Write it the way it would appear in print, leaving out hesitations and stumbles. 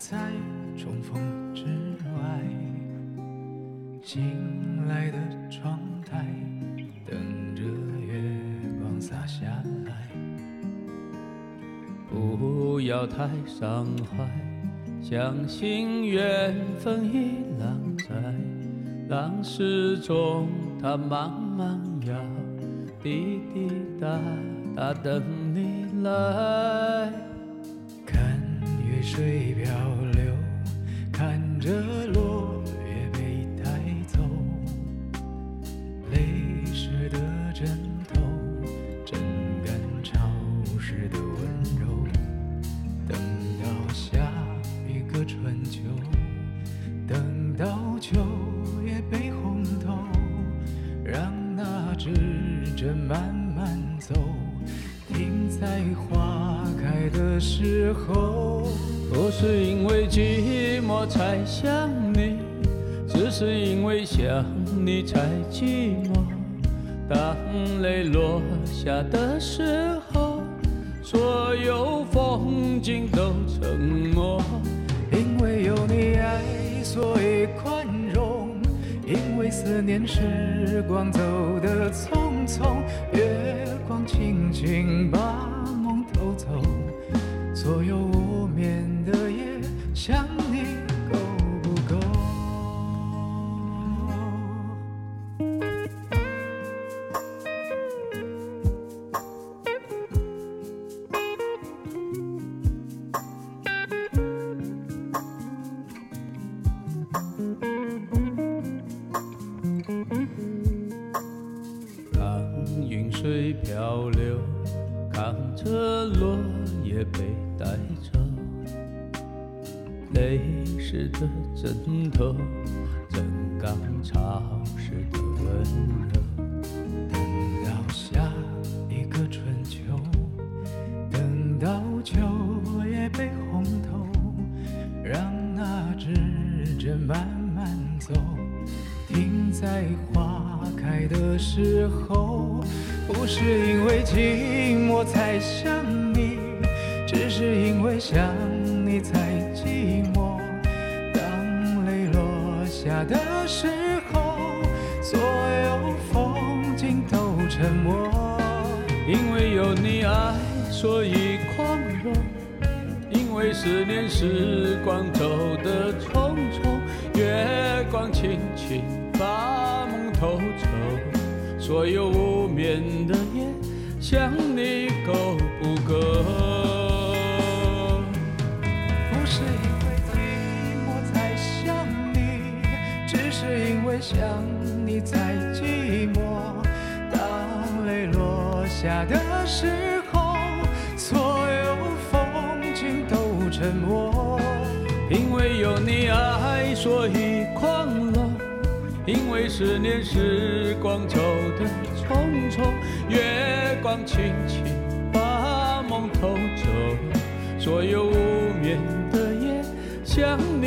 在重逢之外，醒来的窗台等着月光洒下来。 不要太伤怀，相信缘分已浪在浪石中，它茫茫要滴滴答答等你来。 看月水漂流，看着落叶被带走，泪湿的枕头枕干潮湿的温柔，等到下一个春秋，等到秋叶被红透，让那指针慢慢走，停在花开的时候。 不是因为寂寞才想你，只是因为想你才寂寞。当泪落下的时候，所有风景都沉默。 因为有你爱，所以宽容，因为思念时光走得匆匆，月光轻轻把梦偷走，所有无眠的夜，想你够不够？ 看云水漂流，看着落叶被带走，泪湿的枕头枕干潮湿的温柔。 等到下一个春秋，等到秋叶被红透，让那指针慢慢走，停在花开的时候。不是因为寂寞才想你，只是因为想你才寂寞。当泪落下的时候，所有风景都沉默。 因为有你爱，所以狂热，因为思念时光走得匆匆，月光轻轻把梦偷走，所有无眠的夜，想你够不够？ 不是因为寂寞才想你，只是因为想你才寂寞。当泪落下的时候，所有风景都沉默。 因为有你爱，所以狂乱，因为思念时光走得匆匆，月光轻轻把梦偷走，所有无眠的夜，想